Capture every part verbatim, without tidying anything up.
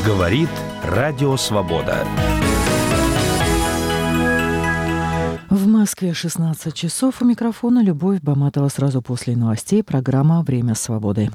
Говорит Радио Свобода. В Москве шестнадцать часов. У микрофона Любовь Баматова. Сразу после новостей программа «Время свободы».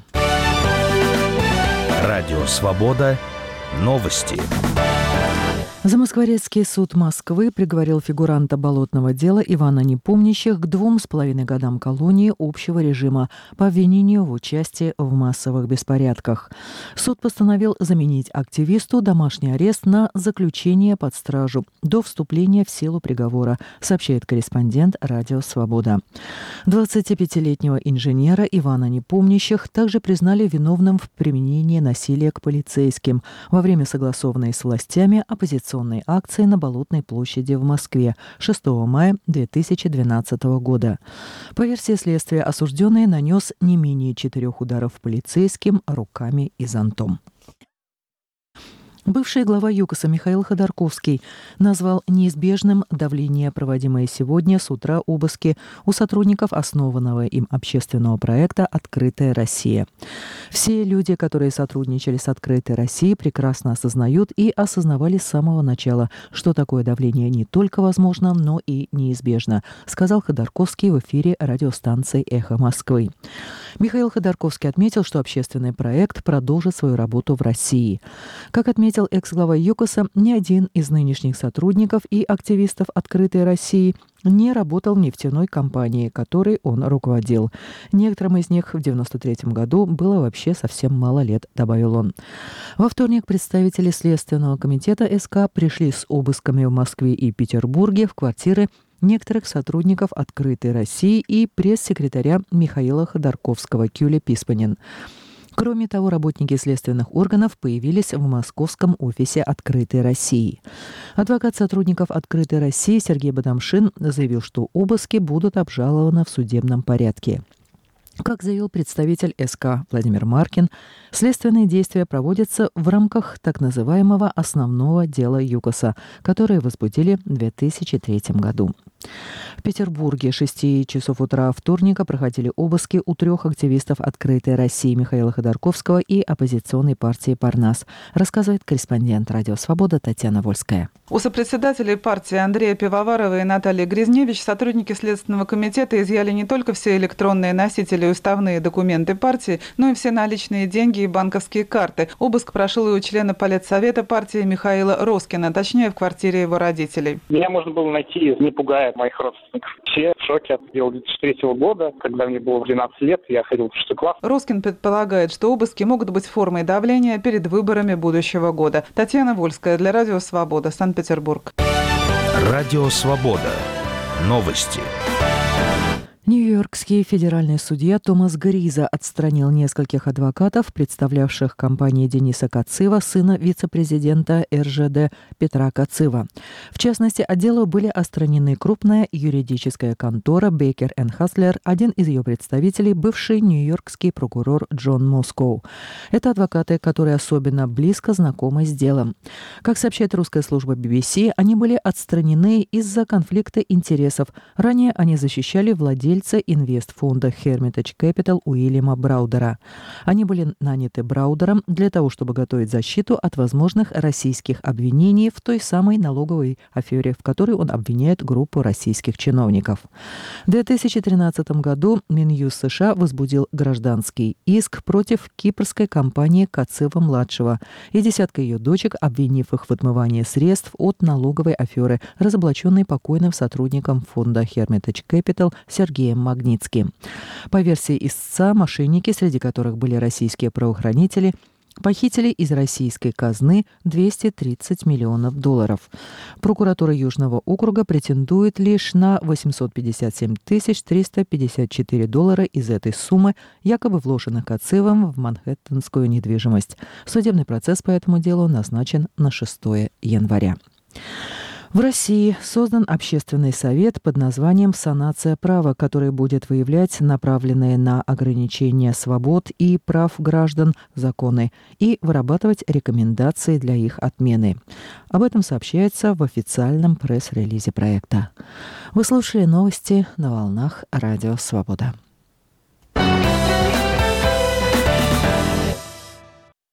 Радио Свобода. Новости. Замоскворецкий суд Москвы приговорил фигуранта болотного дела Ивана Непомнящих к двум с половиной годам колонии общего режима по обвинению в участии в массовых беспорядках. Суд постановил заменить активисту домашний арест на заключение под стражу до вступления в силу приговора, сообщает корреспондент «Радио Свобода». двадцатипятилетнего инженера Ивана Непомнящих также признали виновным в применении насилия к полицейским во время согласованной с властями оппозиционной акции на Болотной площади в Москве шестого мая две тысячи двенадцатого года. По версии следствия, осужденный нанес не менее четырех ударов полицейским руками и зонтом. Бывший глава ЮКОСа Михаил Ходорковский назвал неизбежным давление, проводимое сегодня с утра обыски у сотрудников основанного им общественного проекта «Открытая Россия». Все люди, которые сотрудничали с «Открытой Россией», прекрасно осознают и осознавали с самого начала, что такое давление не только возможно, но и неизбежно, сказал Ходорковский в эфире радиостанции «Эхо Москвы». Михаил Ходорковский отметил, что общественный проект продолжит свою работу в России. Как отметил экс-глава ЮКОСа, ни один из нынешних сотрудников и активистов «Открытой России» не работал в нефтяной компании, которой он руководил. Некоторым из них в девяносто третьем году было вообще совсем мало лет, добавил он. Во вторник представители Следственного комитета СК пришли с обысками в Москве и Петербурге в квартиры некоторых сотрудников «Открытой России» и пресс-секретаря Михаила Ходорковского Кюля Писпанин. Кроме того, работники следственных органов появились в московском офисе «Открытой России». Адвокат сотрудников «Открытой России» Сергей Бадамшин заявил, что обыски будут обжалованы в судебном порядке. Как заявил представитель СК Владимир Маркин, следственные действия проводятся в рамках так называемого основного дела ЮКОСа, которое возбудили в две тысячи третьем году. В Петербурге с шести часов утра вторника проходили обыски у трех активистов «Открытой России» Михаила Ходорковского и оппозиционной партии «Парнас», рассказывает корреспондент «Радио Свобода» Татьяна Вольская. У сопредседателей партии Андрея Пивоварова и Натальи Грязневич сотрудники Следственного комитета изъяли не только все электронные носители и уставные документы партии, но и все наличные деньги и банковские карты. Обыск прошел и у члена политсовета партии Михаила Роскина, точнее в квартире его родителей. Меня можно было найти, не пугая моих родственников. Все в шоке от две тысячи третьего года, когда мне было двенадцать лет, я ходил в шестой класс. Роскин предполагает, что обыски могут быть формой давления перед выборами будущего года. Татьяна Вольская для Радио Свобода, Санкт-Петербург. Радио Свобода. Новости. Нью-Йоркский федеральный судья Томас Гриза отстранил нескольких адвокатов, представлявших компанию Дениса Кацива, сына вице-президента эр жэ дэ Петра Кацива. В частности, от дела были отстранены крупная юридическая контора Бейкер энд Хаслер, один из ее представителей, бывший нью-йоркский прокурор Джон Москоу. Это адвокаты, которые особенно близко знакомы с делом. Как сообщает русская служба би би си, они были отстранены из-за конфликта интересов. Ранее они защищали владельца инвестфонда Hermitage Capital Уильяма Браудера. Они были наняты Браудером для того, чтобы готовить защиту от возможных российских обвинений в той самой налоговой афере, в которой он обвиняет группу российских чиновников. В две тысячи тринадцатом году Минюст США возбудил гражданский иск против кипрской компании Кацива-младшего и десятка ее дочек, обвинив их в отмывании средств от налоговой аферы, разоблаченной покойным сотрудником фонда Hermitage Capital Сергеем Магнитским. По версии истца, мошенники, среди которых были российские правоохранители, похитили из российской казны двести тридцать миллионов долларов. Прокуратура Южного округа претендует лишь на восемьсот пятьдесят семь тысяч триста пятьдесят четыре доллара из этой суммы, якобы вложенных Кацивом в манхэттенскую недвижимость. Судебный процесс по этому делу назначен на шестое января. В России создан общественный совет под названием «Санация права», который будет выявлять направленные на ограничение свобод и прав граждан законы и вырабатывать рекомендации для их отмены. Об этом сообщается в официальном пресс-релизе проекта. Вы слушали новости на волнах Радио Свобода.